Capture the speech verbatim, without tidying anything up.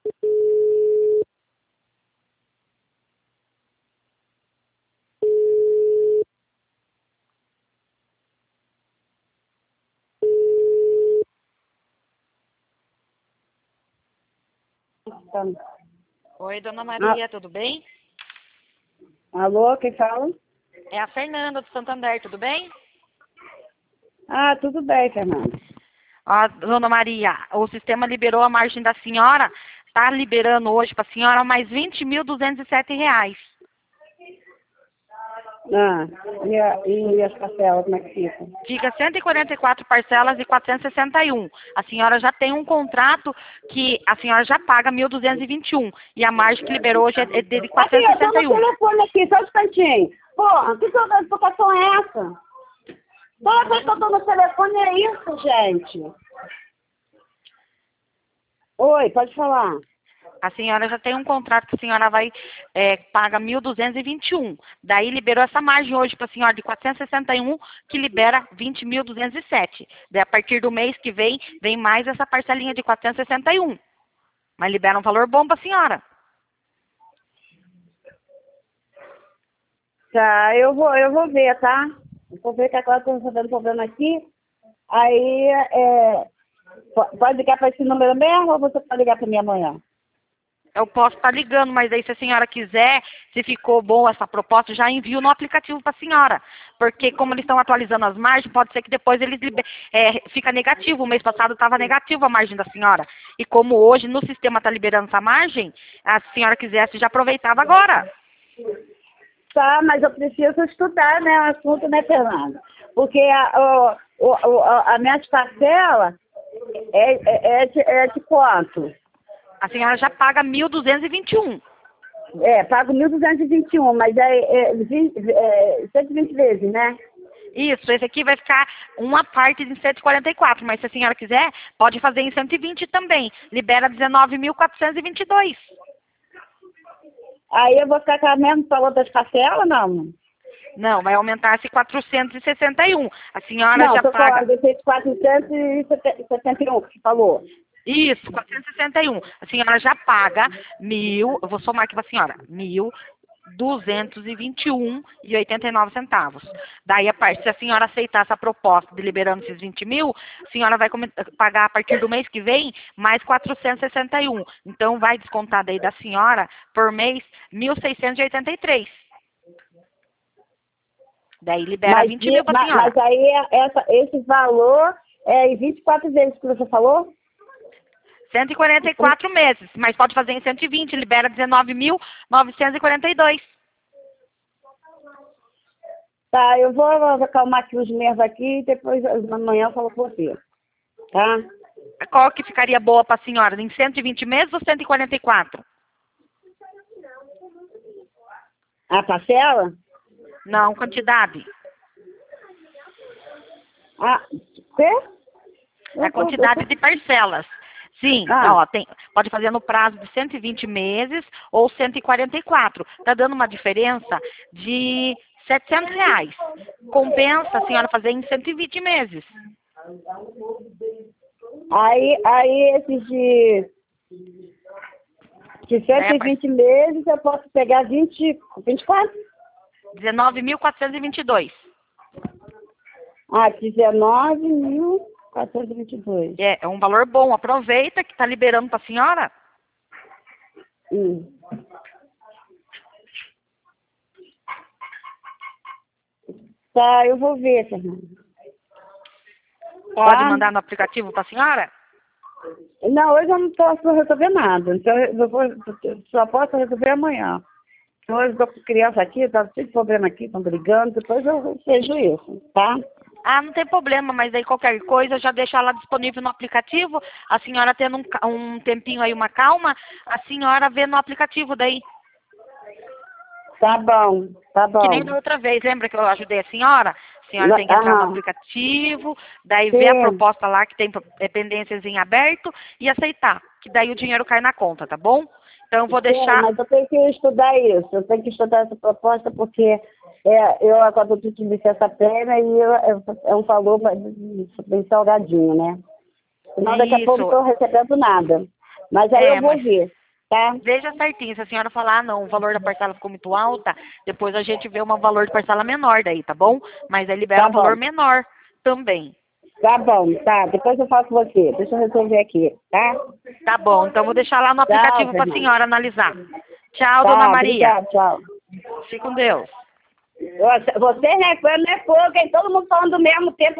Oi, dona Maria, ah. Tudo bem? Alô, quem fala? É a Fernanda do Santander, tudo bem? Ah, tudo bem, Fernanda. Ó, dona Maria, o sistema liberou a margem da senhora, está liberando hoje para a senhora mais vinte mil duzentos e sete reais. Ah, e, a, e as parcelas, como é que fica? Fica cento e quarenta e quatro parcelas e quatrocentos e sessenta e um. A senhora já tem um contrato que a senhora já paga mil duzentos e vinte e um. E a margem que liberou hoje é de quatrocentos e sessenta e um. Aqui, eu tô no telefone aqui, só um instantinho. Porra, que educação é essa? Toda vez que eu tô no telefone é isso, gente. Oi, pode falar. A senhora já tem um contrato que a senhora vai é, paga mil duzentos e vinte e um. Daí liberou essa margem hoje para a senhora de quatrocentos e sessenta e um, que libera vinte mil duzentos e sete. Daí a partir do mês que vem, vem mais essa parcelinha de quatrocentos e sessenta e um. Mas libera um valor bom para a senhora. Tá, eu vou, eu vou ver, tá? Eu vou ver que agora estou resolvendo problema aqui. Aí, é, pode ligar para esse número mesmo ou você pode ligar para mim amanhã? Eu posso estar ligando, mas aí se a senhora quiser, se ficou bom essa proposta, já envio no aplicativo para a senhora. Porque como eles estão atualizando as margens, pode ser que depois eles é, fica negativo. O mês passado estava negativo a margem da senhora. E como hoje no sistema está liberando essa margem, a senhora quisesse já aproveitava agora. Tá, mas eu preciso estudar, né, o assunto, né, Fernanda? Porque a, o, o, a minha parcela é, é, é, de, é de quanto? A senhora já paga mil duzentos e vinte e um. É, pago mil duzentos e vinte e um, mas é, é, é cento e vinte vezes, né? Isso, esse aqui vai ficar uma parte em cento e quarenta e quatro, mas se a senhora quiser, pode fazer em cento e vinte também. Libera dezenove mil quatrocentos e vinte e dois. Aí eu vou ficar com a mesma valor das parcelas, não? Não, vai aumentar-se quatrocentos e sessenta e um. A senhora não, já paga... Não, estou quatrocentos e setenta e um, que você falou. Isso, quatrocentos e sessenta e um. A senhora já paga mil, eu vou somar aqui para a senhora, mil duzentos e vinte e um e oitenta e nove centavos. Daí, a parte, se a senhora aceitar essa proposta de liberando esses vinte mil, a senhora vai pagar a partir do mês que vem mais quatrocentos e sessenta e um. Então, vai descontar daí da senhora, por mês, mil seiscentos e oitenta e três. Daí, libera mas, vinte mil para a senhora. Mas aí, essa, esse valor é em vinte e quatro vezes que você falou? cento e quarenta e quatro meses, mas pode fazer em cento e vinte, libera dezenove mil novecentos e quarenta e dois. Tá, eu vou acalmar aqui os meses aqui e depois amanhã eu falo com você. Tá? Qual que ficaria boa para a senhora? Em cento e vinte meses ou cento e quarenta e quatro? A parcela? Não, quantidade. Ah, quê? A quantidade de parcelas. Sim, ah. ó, tem, pode fazer no prazo de cento e vinte meses ou cento e quarenta e quatro. Está dando uma diferença de setecentos reais. Compensa a senhora fazer em cento e vinte meses. Aí, aí esses de, de cento e vinte é, meses eu posso pegar vinte, vinte e quatro? dezenove mil quatrocentos e vinte e dois. Ah, dezenove mil quatrocentos e vinte e dois. É, é um valor bom. Aproveita que está liberando para a senhora. Hum. Tá, eu vou ver, Fernanda. Pode tá? mandar no aplicativo para a senhora? Não, hoje eu não posso resolver nada. Então eu vou, só posso resolver amanhã. Então eu estou com criança aqui, tá cheio de problema aqui, estão brigando, depois eu vejo isso, tá? Ah, não tem problema, mas aí qualquer coisa já deixa ela disponível no aplicativo. A senhora tendo um, um tempinho aí, uma calma, a senhora vê no aplicativo daí. Tá bom, tá bom. Que nem da outra vez, lembra que eu ajudei a senhora? A senhora tem que entrar no aplicativo, daí ver a proposta lá que tem pendências em aberto e aceitar, que daí o dinheiro cai na conta, tá bom? Então eu vou deixar... Sim, mas eu tenho que estudar isso, eu tenho que estudar essa proposta porque é, eu agora estou de licença plena e eu, é, é um valor bem salgadinho, né? Senão daqui a pouco não estou recebendo nada. Mas aí é, eu vou mas... ver. tá? Veja certinho, se a senhora falar, ah, não, o valor da parcela ficou muito alta, depois a gente vê um valor de parcela menor daí, tá bom? Mas aí libera Tá um valor bom. menor também. Tá bom, tá. Depois eu faço você. Deixa eu resolver aqui, tá? Tá bom, então vou deixar lá no Tchau, aplicativo pra Fernanda. senhora analisar. Tchau, dona Tá, Maria. obrigada, tchau. Fique com Deus. Você, você reclama é pouco, hein? Todo mundo falando do mesmo tempo.